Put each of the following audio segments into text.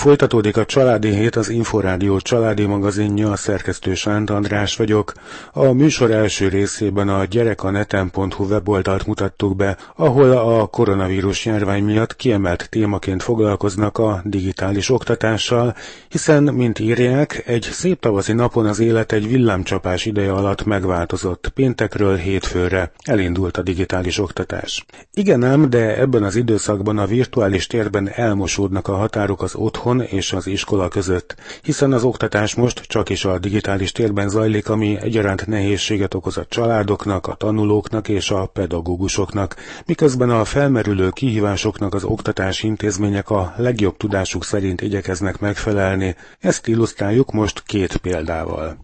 Folytatódik a Családi Hét, az Inforádió családi magazinja, a szerkesztő Sánt András vagyok. A műsor első részében a gyerekaneten.hu weboldalt mutattuk be, ahol a koronavírus járvány miatt kiemelt témaként foglalkoznak a digitális oktatással, hiszen, mint írják, egy szép tavaszi napon az élet egy villámcsapás ideje alatt megváltozott. Péntekről hétfőre elindult a digitális oktatás. Igen ám, de ebben az időszakban a virtuális térben elmosódnak a határok az otthon és az iskola között, hiszen az oktatás most csak is a digitális térben zajlik, ami egyaránt nehézséget okoz a családoknak, a tanulóknak és a pedagógusoknak, miközben a felmerülő kihívásoknak az oktatási intézmények a legjobb tudásuk szerint igyekeznek megfelelni. Ezt illusztráljuk most két példával.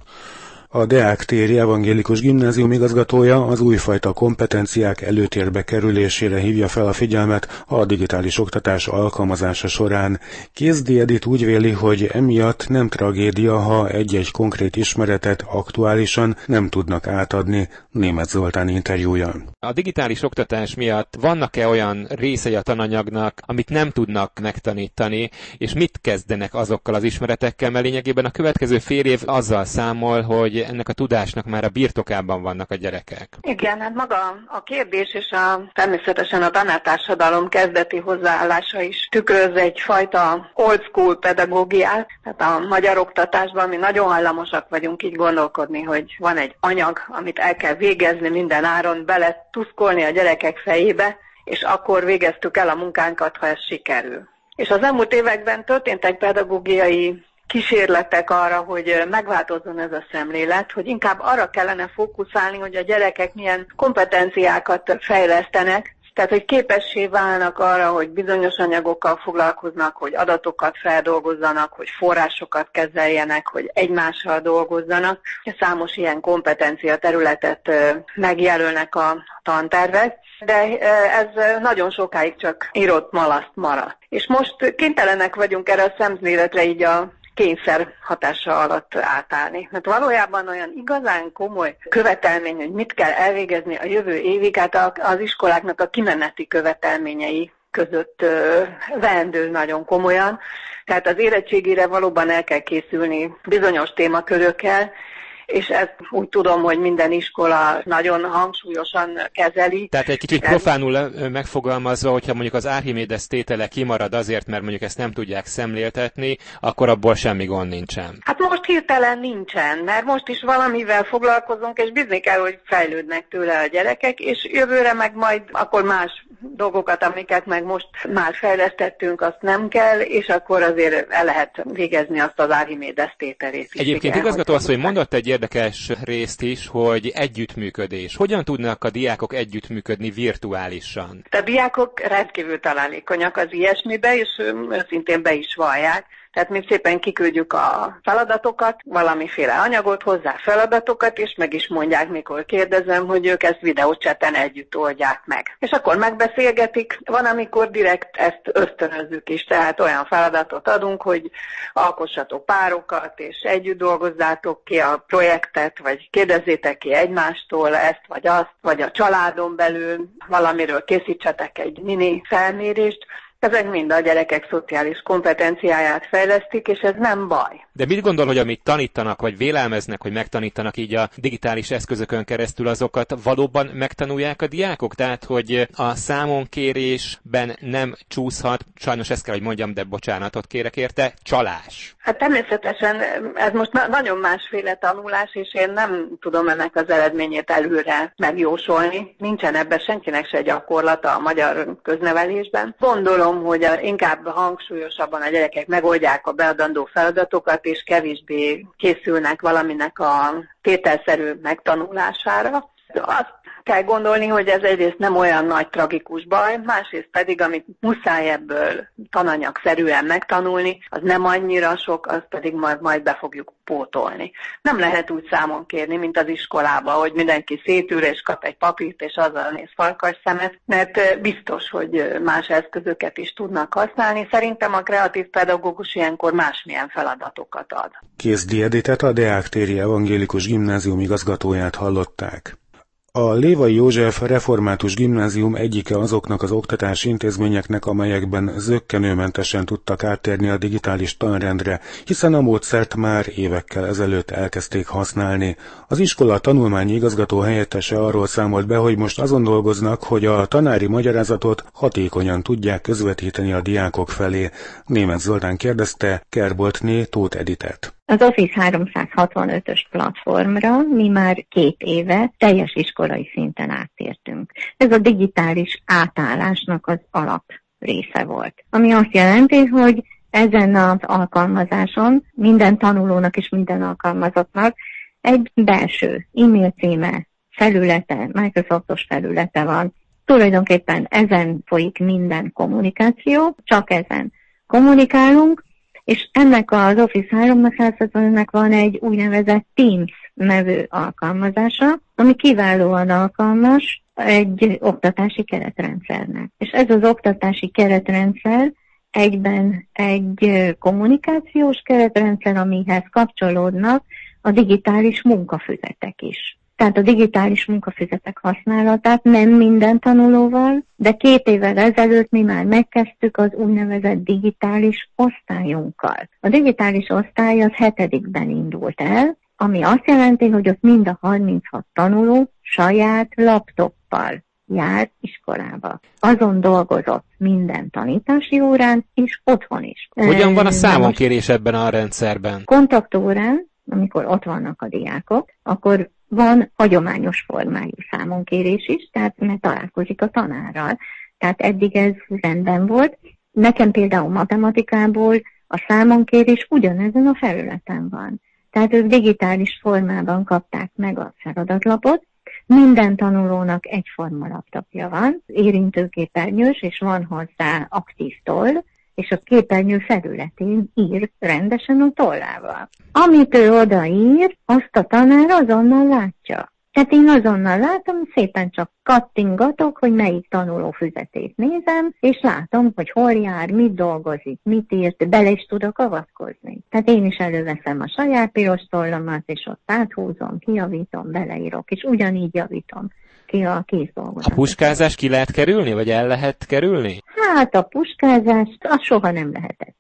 A Deák téri evangélikus gimnázium igazgatója az újfajta kompetenciák előtérbe kerülésére hívja fel a figyelmet a digitális oktatás alkalmazása során. Kézdi Edith úgy véli, hogy emiatt nem tragédia, ha egy-egy konkrét ismeretet aktuálisan nem tudnak átadni. Németh Zoltán interjúja. A digitális oktatás miatt vannak-e olyan részei a tananyagnak, amit nem tudnak megtanítani, és mit kezdenek azokkal az ismeretekkel, mert lényegében a következő fél év azzal számol, hogy ennek a tudásnak már a birtokában vannak a gyerekek. Igen, hát maga a kérdés és természetesen a tanártársadalom kezdeti hozzáállása is tükröz egyfajta old school pedagógiát. Tehát a magyar oktatásban mi nagyon hajlamosak vagyunk így gondolkodni, hogy van egy anyag, amit el kell végezni minden áron, bele tuszkolni a gyerekek fejébe, és akkor végeztük el a munkánkat, ha ez sikerül. És az elmúlt években történtek pedagógiai kísérletek arra, hogy megváltozzon ez a szemlélet, hogy inkább arra kellene fókuszálni, hogy a gyerekek milyen kompetenciákat fejlesztenek, tehát hogy képessé válnak arra, hogy bizonyos anyagokkal foglalkoznak, hogy adatokat feldolgozzanak, hogy forrásokat kezeljenek, hogy egymással dolgozzanak. Számos ilyen kompetencia területet megjelölnek a tantervek, de ez nagyon sokáig csak írott malaszt maradt. És most kénytelenek vagyunk erre a szemléletre így a kényszer hatása alatt átállni. Mert valójában olyan igazán komoly követelmény, hogy mit kell elvégezni a jövő évig, hát az iskoláknak a kimeneti követelményei között veendő nagyon komolyan. Tehát az érettségére valóban el kell készülni bizonyos témakörökkel, és ezt úgy tudom, hogy minden iskola nagyon hangsúlyosan kezeli. Tehát egy kicsit profánul megfogalmazva, hogyha mondjuk az Archimedes tétele kimarad azért, mert mondjuk ezt nem tudják szemléltetni, akkor abból semmi gond nincsen. Hát most hirtelen nincsen, mert most is valamivel foglalkozunk, és bízni kell, hogy fejlődnek tőle a gyerekek, és jövőre meg majd akkor más dolgokat, amiket meg most már fejlesztettünk, azt nem kell, és akkor azért el lehet végezni azt az Archimedes tételét is. Egyébként igazgató asszony mondott egy érdekes részt is, hogy együttműködés. Hogyan tudnak a diákok együttműködni virtuálisan? A diákok rendkívül találékonyak az ilyesmibe, és őszintén be is vallják. Tehát mi szépen kiküldjük a feladatokat, valamiféle anyagot, hozzá feladatokat, és meg is mondják, mikor kérdezem, hogy ők ezt videócseten együtt oldják meg. És akkor megbeszélgetik, van, amikor direkt ezt ösztönözzük is, tehát olyan feladatot adunk, hogy alkossatok párokat, és együtt dolgozzátok ki a projektet, vagy kérdezzétek ki egymástól ezt vagy azt, vagy a családon belül valamiről készítsetek egy mini felmérést. Ezek mind a gyerekek szociális kompetenciáját fejlesztik, és ez nem baj. De mit gondol, hogy amit tanítanak, vagy vélelmeznek, hogy megtanítanak így a digitális eszközökön keresztül, azokat valóban megtanulják a diákok? Tehát, hogy a számonkérésben nem csúszhat, sajnos ezt kell, hogy mondjam, de bocsánatot kérek érte, csalás. Hát természetesen ez most nagyon másféle tanulás, és én nem tudom ennek az eredményét előre megjósolni. Nincsen ebben senkinek se gyakorlata a magyar köznevelésben. Gondolom, hogy inkább hangsúlyosabban a gyerekek megoldják a beadandó feladatokat, és kevésbé készülnek valaminek a tételszerű megtanulására. Azt kell gondolni, hogy ez egyrészt nem olyan nagy tragikus baj, másrészt pedig, amit muszáj ebből tananyagszerűen megtanulni, az nem annyira sok, azt pedig majd be fogjuk pótolni. Nem lehet úgy számon kérni, mint az iskolában, hogy mindenki szétül és kap egy papírt, és azzal néz farkas szemet, mert biztos, hogy más eszközöket is tudnak használni. Szerintem a kreatív pedagógus ilyenkor másmilyen feladatokat ad. Kézdi Editet, a Deák téri evangélikus gimnázium igazgatóját hallották. A Lévai József Református Gimnázium egyike azoknak az oktatási intézményeknek, amelyekben zökkenőmentesen tudtak áttérni a digitális tanrendre, hiszen a módszert már évekkel ezelőtt elkezdték használni. Az iskola tanulmányi igazgató helyettese arról számolt be, hogy most azon dolgoznak, hogy a tanári magyarázatot hatékonyan tudják közvetíteni a diákok felé. Németh Zoltán kérdezte Kerboltné Tóth Editet. Az Office 365-ös platformra mi már 2 éve teljes iskolai szinten áttértünk. Ez a digitális átállásnak az alap része volt. Ami azt jelenti, hogy ezen az alkalmazáson minden tanulónak és minden alkalmazottnak egy belső e-mail címe, felülete, Microsoftos felülete van. Tulajdonképpen ezen folyik minden kommunikáció, csak ezen kommunikálunk, és ennek az Office 365-nek van egy úgynevezett Teams nevű alkalmazása, ami kiválóan alkalmas egy oktatási keretrendszernek. És ez az oktatási keretrendszer egyben egy kommunikációs keretrendszer, amihez kapcsolódnak a digitális munkafüzetek is. Tehát a digitális munkafüzetek használatát nem minden tanulóval, de 2 évvel ezelőtt mi már megkezdtük az úgynevezett digitális osztályunkkal. A digitális osztály az 7-ben indult el, ami azt jelenti, hogy ott mind a 36 tanuló saját laptoppal jár iskolába. Azon dolgozott minden tanítási órán, és otthon is. Hogyan van a számonkérés ebben a rendszerben? Kontaktórán, amikor ott vannak a diákok, akkor van hagyományos formájú számonkérés is, tehát mert találkozik a tanárral. Tehát eddig ez rendben volt. Nekem például matematikából a számonkérés ugyanezen a felületen van. Tehát ők digitális formában kapták meg a feladatlapot. Minden tanulónak egyforma laptopja van, érintőképernyős, és van hozzá aktív toll, és a képernyő felületén ír rendesen a tollával. Amit ő odaír, azt a tanár azonnal látja. Tehát én azonnal látom, szépen csak kattingatok, hogy melyik tanuló füzetét nézem, és látom, hogy hol jár, mit dolgozik, mit írt, bele is tudok avatkozni. Tehát én is előveszem a saját piros tollamat, és ott áthúzom, kijavítom, beleírok, és ugyanígy javítom ki a kézdolgozatot. A puskázást ki lehet kerülni, vagy el lehet kerülni? Hát a puskázást, az soha nem lehetett.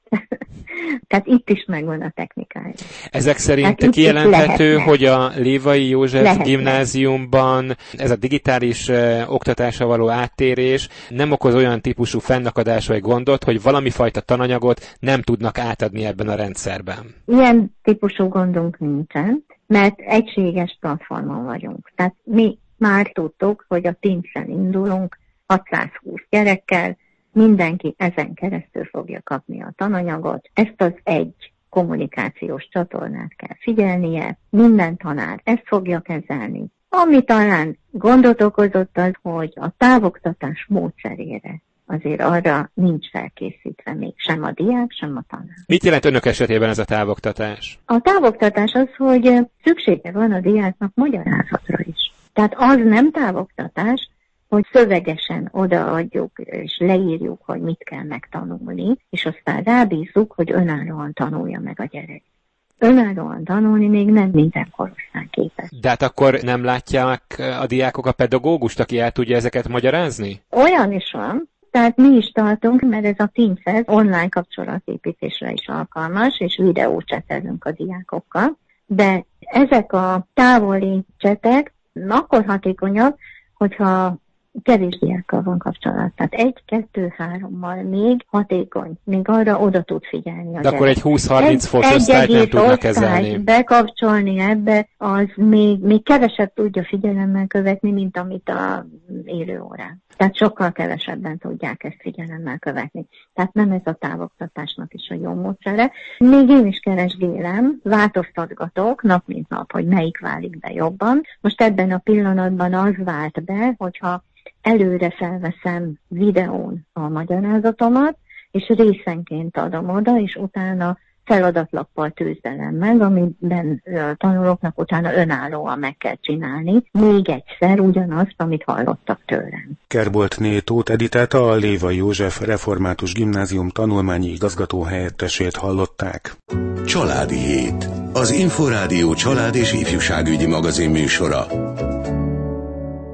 Tehát itt is megvan a technikája. Ezek szerint kijelenthető, hogy a Lévai József Gimnáziumban ez a digitális oktatásra való áttérés nem okoz olyan típusú fennakadást vagy gondot, hogy valami fajta tananyagot nem tudnak átadni ebben a rendszerben. Ilyen típusú gondunk nincsen, mert egységes platformon vagyunk. Tehát mi már tudtuk, hogy a Teams-en indulunk 620 gyerekkel, mindenki ezen keresztül fogja kapni a tananyagot. Ezt az egy kommunikációs csatornát kell figyelnie, minden tanár ezt fogja kezelni. Ami talán gondot okozott az, hogy a távoktatás módszerére azért arra nincs felkészítve még sem a diák, sem a tanár. Mit jelent önök esetében ez a távoktatás? A távoktatás az, hogy szüksége van a diáknak magyarázatra is. Tehát az nem távoktatás, hogy szövegesen odaadjuk és leírjuk, hogy mit kell megtanulni, és aztán rábízzuk, hogy önállóan tanulja meg a gyerek. Önállóan tanulni még nem minden korosztály képes. De hát akkor nem látják a diákok a pedagógust, aki el tudja ezeket magyarázni? Olyan is van. Tehát mi is tartunk, mert ez a Teams online kapcsolatépítésre is alkalmas, és videócsetelünk a diákokkal. De ezek a távoli csetek akkor hatékonyak, hogyha kevés diákkal van kapcsolat. Tehát 1-2-3-mal még hatékony, még arra oda tud figyelni a gyerek. De akkor egy 20-30 fos osztályt nem tudnak kezelni. Bekapcsolni ebbe, az még kevesebb tudja figyelemmel követni, mint amit a élő órán. Tehát sokkal kevesebben tudják ezt figyelemmel követni. Tehát nem ez a távoktatásnak is a jó módszere. Még én is keresgélem, változtatgatok nap mint nap, hogy melyik válik be jobban. Most ebben a pillanatban az vált be, hogyha előre felveszem videón a magyarázatomat, és részenként adom oda, és utána feladatlappal tűzdelem meg, amiben tanulóknak utána önállóan meg kell csinálni még egyszer ugyanazt, amit hallottak tőlem. Kerboltné Tóth Editet, a Lévai József Református Gimnázium tanulmányi igazgató helyettesét hallották. Családi Hét. Az Inforádió család és ifjúságügyi magazin műsora.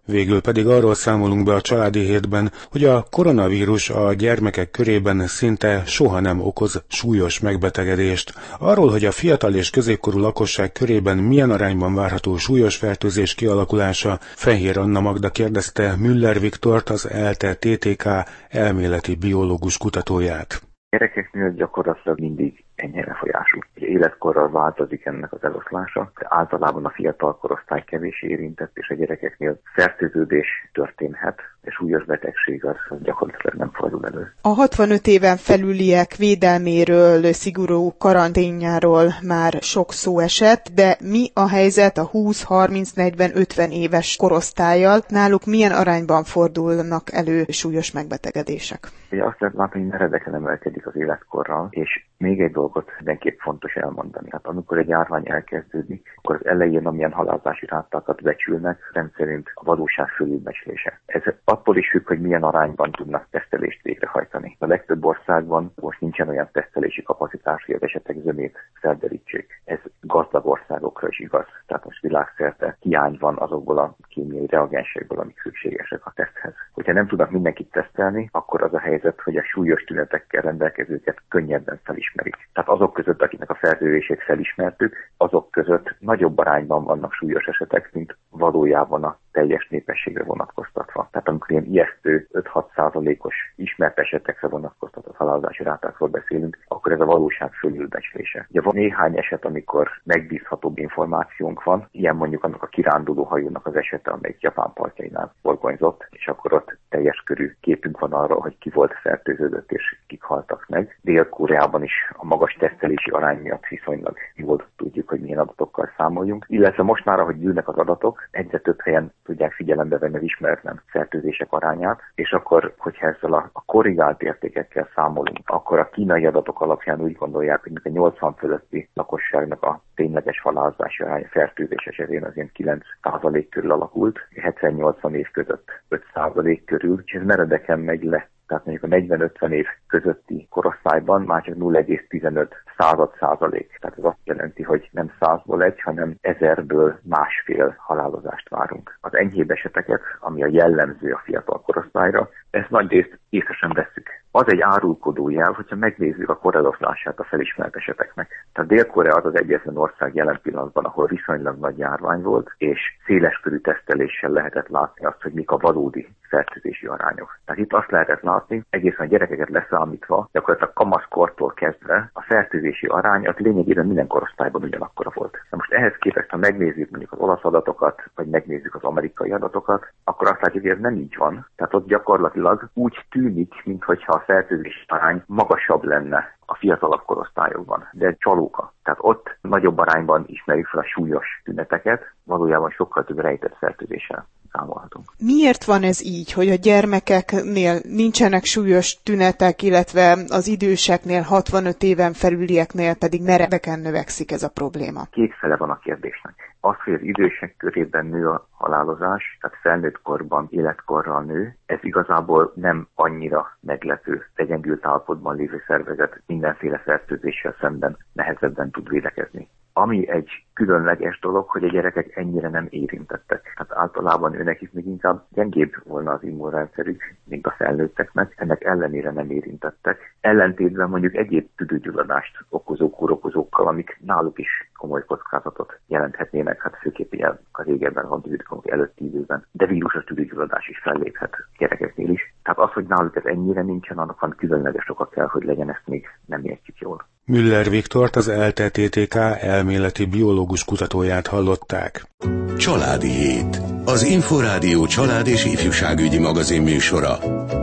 Végül pedig arról számolunk be a Családi Hétben, hogy a koronavírus a gyermekek körében szinte soha nem okoz súlyos megbetegedést. Arról, hogy a fiatal és középkorú lakosság körében milyen arányban várható súlyos fertőzés kialakulása, Fehér Anna Magda kérdezte Müller Viktort, az ELTE TTK elméleti biológus kutatóját. Gyerekeknél gyakorlatilag mindig enyhe lefolyású. Életkorral változik ennek az eloszlása, de általában a fiatal korosztály kevés érintett, és a gyerekeknél fertőződés történhet, és súlyos betegség az gyakorlatilag nem fordul elő. A 65 éven felüliek védelméről, szigorú karanténjáról már sok szó esett, de mi a helyzet a 20, 30, 40, 50 éves korosztállyal? Náluk milyen arányban fordulnak elő súlyos megbetegedések? Ugye azt lehet látni, hogy meredeken emelkedik az életkorral, és még egy dolgot mindenképp fontos elmondani. Hát amikor egy járvány elkezdődik, akkor az elején amilyen halálozási rátákat becsülnek, rendszerint a valóság fölülbecslése. Ez attól is függ, hogy milyen arányban tudnak tesztelést végrehajtani. A legtöbb országban most nincsen olyan tesztelési kapacitás, hogy az esetek zömét felderítsék. Ez gazdag országokra is igaz. Tehát most világszerte hiány van azokból a kémiai reagensekből, amik szükségesek a teszthez. Hogyha nem tudnak mindenkit tesztelni, akkor az a helyzet, hogy a súlyos tünetekkel rendelkezőket könnyebben felismerik. Tehát azok között, akiknek a fertőzését felismertük, azok között nagyobb arányban vannak súlyos esetek, mint valójában a teljes népességre vonatkoztatva. Tehát amikor ilyen ijesztő 5-6%-os ismert esetekre vonatkoztatott halálozási rátákról beszélünk, akkor ez a valóság fölülbecslése. Ugye van néhány eset, amikor megbízhatóbb információnk van, ilyen mondjuk annak a kiránduló hajónak az esete, amelyik Japán partjainál forgonyzott, és akkor ott teljes körű képünk van arról, hogy ki volt fertőződött és kik haltak meg. Dél-Koreában is a magas tesztelési arány miatt viszonylag jól tudjuk, hogy milyen adatokkal számoljunk. Illetve most már, ahogy gyűlnek az adatok, egyre több helyen tudják figyelembe venni az ismeretlen fertőzések arányát, és akkor, hogyha ezzel a korrigált értékekkel számolunk, akkor a kínai adatok alapján úgy gondolják, hogy a 80 fölötti lakosságnak a tényleges halálozási aránya fertőzés esetén az ilyen 9% körül alakult, 70-80 év között 5% körül, és ez meredeken megy le. Tehát mondjuk a 40-50 év közötti korosztályban már csak 0,15%. Tehát ez azt jelenti, hogy nem 100-ból egy, hanem 1000-ből másfél halálozást várunk. Az enyhébb eseteket, ami a jellemző a fiatal korosztályra, ezt nagy részt észre sem vesszük. Az egy árulkodó jel, hogyha megnézzük a koreloszlását a felismert eseteknek. Tehát Dél-Korea az az egyetlen ország jelen pillanatban, ahol viszonylag nagy járvány volt, és széleskörű teszteléssel lehetett látni azt, hogy mik a valódi fertőzési arányok. Tehát itt azt lehetett látni, egészen a gyerekeket leszámítva, gyakorlatilag kamaszkortól kezdve a fertőzési arány az lényegében minden korosztályban ugyanakkora volt. Na most ehhez képest, ha megnézzük mondjuk az olasz adatokat, vagy megnézzük az amerikai adatokat, akkor azt látjuk, hogy ez nem így van. Tehát ott gyakorlatilag úgy tűnik, mintha a fertőzési arány magasabb lenne a fiatalabb korosztályokban, de egy csalóka. Tehát ott nagyobb arányban ismerjük fel a súlyos tüneteket, valójában sokkal több rejtett fertőzéssel számolhatunk. Miért van ez így, hogy a gyermekeknél nincsenek súlyos tünetek, illetve az időseknél, 65 éven felülieknél pedig meredeken növekszik ez a probléma? Két fele van a kérdésnek. Az, hogy az idősek körében nő a halálozás, tehát felnőtt korban, életkorral nő, ez igazából nem annyira meglepő. Legyengült állapotban lévő szervezet mindenféle fertőzéssel szemben nehezebben tud védekezni. Ami egy különleges dolog, hogy a gyerekek ennyire nem érintettek. Hát általában őnekik még inkább gyengébb volna az immunrendszerük, mint a felnőtteknek, ennek ellenére nem érintettek. Ellentétben mondjuk egyéb tüdőgyulladást okozó kórokozókkal, amik náluk is komoly kockázatot jelenthetnének, hát főképp ilyen a régebben antibiotikumok előtti időben, de vírusos tüdőgyulladás is felléphet gyerekeknél is. Tehát az, hogy náluk ez ennyire nincsen, annak van különleges oka kell, hogy legyen, ezt még nem értjük jól. Müller Viktort, az ELTE TTK elméleti biológus kutatóját hallották. Családi Hét. Az Inforádió család és ifjúságügyi magazin műsora.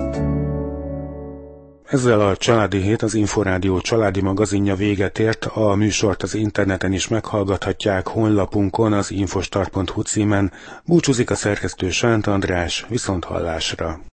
Ezzel a Családi Hét, az Inforádió családi magazinja véget ért, a műsort az interneten is meghallgathatják honlapunkon, az infostart.hu címen. Búcsúzik a szerkesztő Sánt András, viszonthallásra.